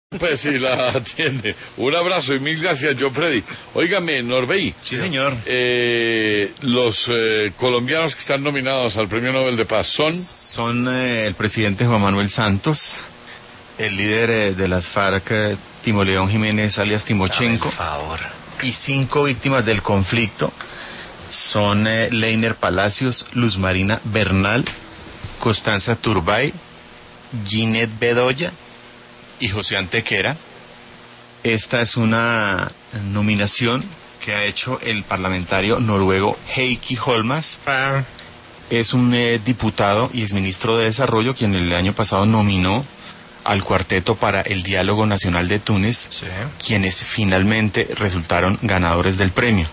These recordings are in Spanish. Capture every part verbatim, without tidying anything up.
Pues sí, la atiende. Un abrazo y mil gracias, John Freddy. Óigame, Norbey. Sí, señor. Eh, los eh, colombianos que están nominados al Premio Nobel de Paz son... Son eh, el presidente Juan Manuel Santos, el líder eh, de las FARC, eh, Timo León Jiménez, alias Timochenko. Por favor. Y cinco víctimas del conflicto son eh, Leiner Palacios, Luz Marina Bernal, Constanza Turbay, Ginette Bedoya y José Antequera. Esta es una nominación que ha hecho el parlamentario noruego Heikki Holmas. Es un eh, diputado y exministro de Desarrollo quien el año pasado nominó al Cuarteto para el Diálogo Nacional de Túnez, sí, quienes finalmente resultaron ganadores del premio.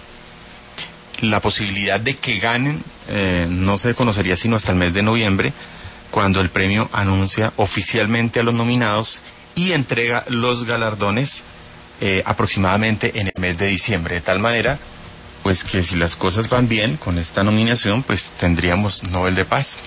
La posibilidad de que ganen eh, no se conocería sino hasta el mes de noviembre, cuando el premio anuncia oficialmente a los nominados y entrega los galardones eh, aproximadamente en el mes de diciembre, de tal manera pues que si las cosas van bien con esta nominación, pues tendríamos Nobel de Paz.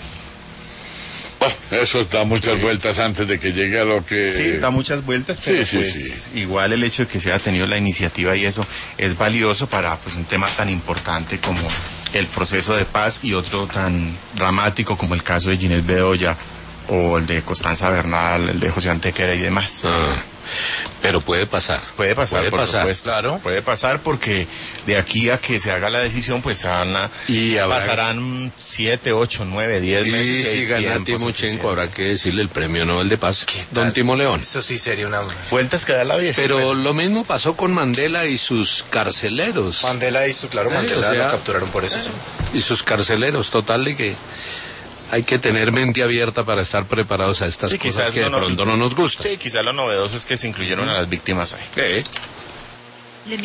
Bueno, eso da muchas sí. vueltas antes de que llegue a lo que... Sí, da muchas vueltas, pero sí, sí, pues sí. igual el hecho de que se haya tenido la iniciativa y eso es valioso para pues un tema tan importante como el proceso de paz y otro tan dramático como el caso de Ginette Bedoya o el de Constanza Bernal, el de José Antequera y demás. Ah, pero puede pasar. Puede pasar, puede por pasar, supuesto. Claro. Puede pasar porque de aquí a que se haga la decisión, pues Ana, y habrá... pasarán siete, ocho, nueve, diez y meses. Y si gana Timochenko, habrá que decirle el premio Nobel de Paz, don Timo León. Eso sí sería una... Vueltas que da la vida. Pero bueno. Lo mismo pasó con Mandela y sus carceleros. Mandela y su, claro, Mandela, o sea, lo capturaron por eso, sí. Y sus carceleros, total de que... Hay que tener mente abierta para estar preparados a estas sí, cosas que de pronto no nos gustan. Sí, quizás lo novedoso es que se incluyeron a las víctimas ahí. Sí.